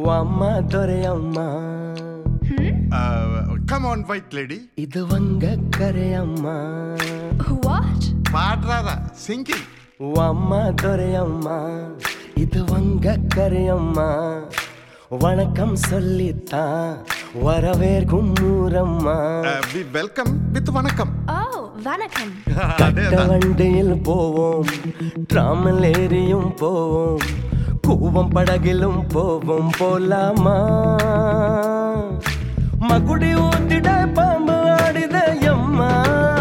அம்மா Duraiyamma. Come on, white lady. இது வங்க கரையம்மா. What? பாடுறாரா singing. அம்மா துரையம்மா, இது வங்க கரையம்மா. வணக்கம் சொல்லித்தான் வரவேற்கும் ஊரம்மா. We welcome with வணக்கம். Oh, vanakkam. கட்ட வண்டியில் போவோம், டிராமில் ஏறியும் போவோம், கூவம் படகிலும் போவோம். போலாமா? மகுடி ஊத்திட பாம்பு ஆடித எம்மா.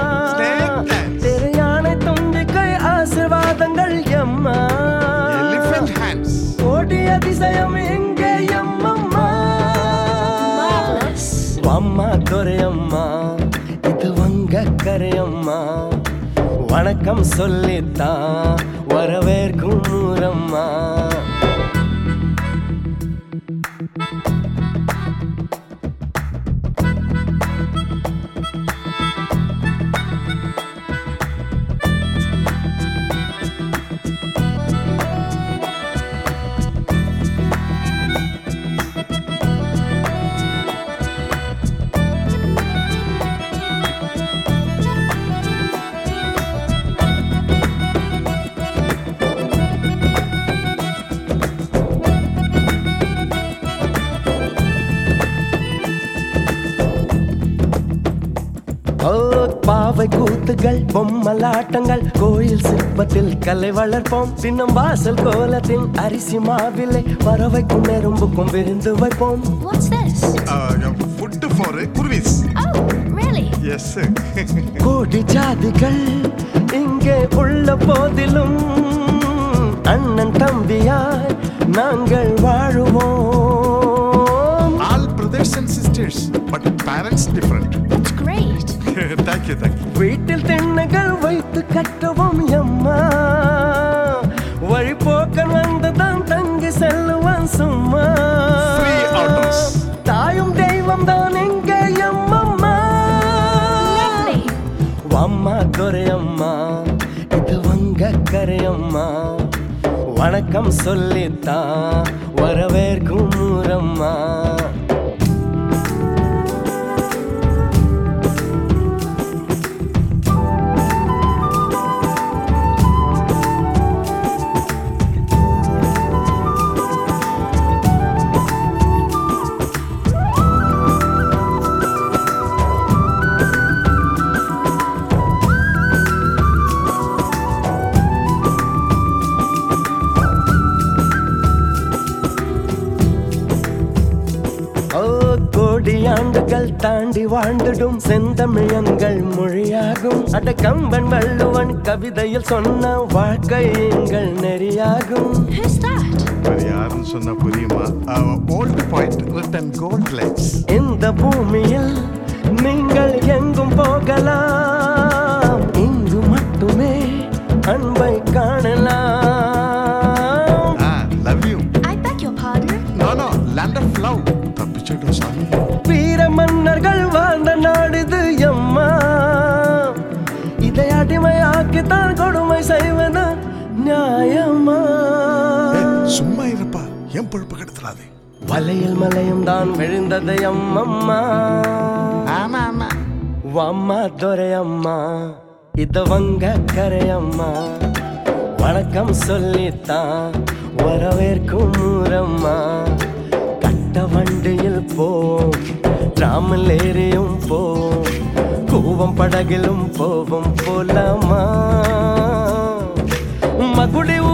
யானை தும்பிக்கை ஆசீர்வாதங்கள் எம்மா. Elephant hands. கோடி அதிசயம் எங்கே எம்மம்மா. அம்மா துரையம்மா, இது வங்க கரையம்மா. வணக்கம் சொல்லித்தான் வரவேற்கும் ஊரம்மா. பாவை கூத்துகள், பொம்மலாட்டங்கள், கோயில் சிற்பத்தில் கலை வளர்ப்போம். தின்னம் வாசல் கோலத்தின் அரிசி மாவிலை பறவைக்கும் எறும்புக்கும் விருந்து வைப்போம். What's this? Food for குருவிஸ். Oh, really? Yes. கோடி ஜாதிகள் இங்கே உள்ள போதிலும் அண்ணன் தம்பியாய் நாங்கள் வாழுவோம். All brothers and sisters, but parents different. That's great. Thank you, thank you. வீட்டில் திண்ணைகள் வைத்து கட்டுவோம் எம்மா. வழிபோக்கன் வந்துதான் தங்கி செல்லுவான் சும்மா. Free autos. தாயும் தெய்வம் தான் எங்கே எம்மம்மா. Lovely. அம்மா துரையம்மா, இது வங்க கரையம்மா. வணக்கம் சொல்லித்தான் வரவேற்கும் ஊரம்மா. கோடி ஆண்டுகள் தாண்டி வாழ்ந்துடும் செந்தமிழங்கள் மொழியாகும். அட கம்பன் வள்ளுவன் கவிதையில் சொன்ன வாழ்க்கை எங்கள் நெறியாகும். Who's that? யாருன்னு சொன்னா புரியுமா? Old poet written gold legs. இந்த பூமியில் நீங்கள் எங்கும் போகலாம், இங்கு மட்டுமே அன்பை காணலாம். Love you. I beg your pardon? No, land of love. தப்பிச்சிட்டோம் சாமி. வீர மன்னர்கள் வாழ்ந்த நாடுது எம்மா. இதை அடிமையாக்கித்தான் கொடுமை செய்வது நியாயமா? சும்மா இருப்பா, என் பொழுப்பு கெடுத்துறாதே. வலையில் மலையும் தான் விழுந்தது எம்மம்மா. ஆமா ஆமா. அம்மா துரையம்மா, இது வங்க கரையம்மா. வணக்கம் சொல்லித்தான் வரவேற்கும் ஊரம்மா. கட்ட வண்டியில் போவோம், டிராமில் ஏறியும் போவோம், கூவம் படகிலும் போவோம். போலாமா? மகுடி